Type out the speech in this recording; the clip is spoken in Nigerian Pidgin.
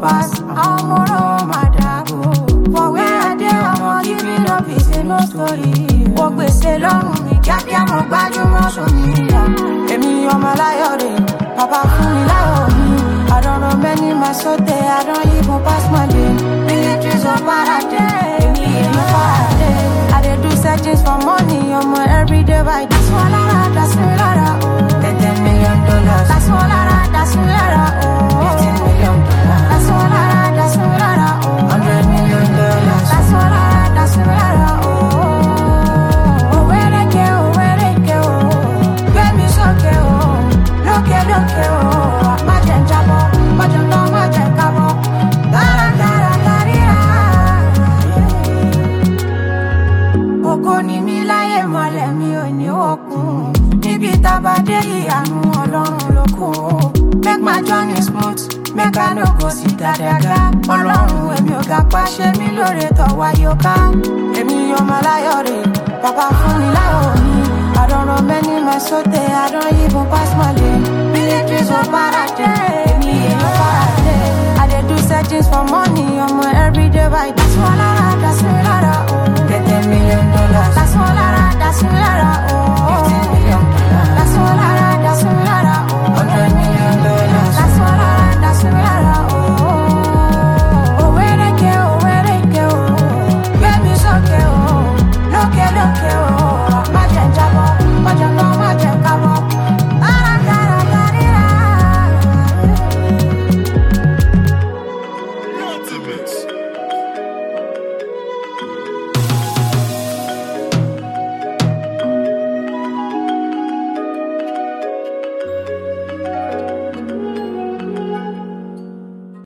pass. I'm more on my dago. For where I dey, I'm giving up is a no story. Walk with say long me, get ya mo baju mo so me. Emi on my life, Papa fún mi láyọ̀ mi. I don't know many my sote, I don't even pass my day. Militaries of paradise, me in my paradise. I dey do searches for money, I'm every day by this one, that's me, $10 million. That's all that's me, $15 million. That's all that's me, $100 million. That's all that's me, oh, where they go, baby, so go, look, oh, Majen Jabo, Majen Dong, Majen Cabo, Oko ni mi láyé mọ́lẹ̀ mi ò ní òkun. Níbi tábà dé ìyanu Ọlọ́run ló kù. Make my journey smooth, make I no go sí dàdàgà. Ọlọ́run èmi ò ga pàṣẹ mi lóore tọ̀wá yóò ká. Èmi ọmọ láyọ̀ rè, bàbá fún mi láyọ̀ mi. I don't know many my sote, I don't even pass my lane. Militaries of paradise, èmi èèyàn paradise. I dey do searches for money, ọmọ everyday by this one, that's me, $10 million. That's all that's me, oh.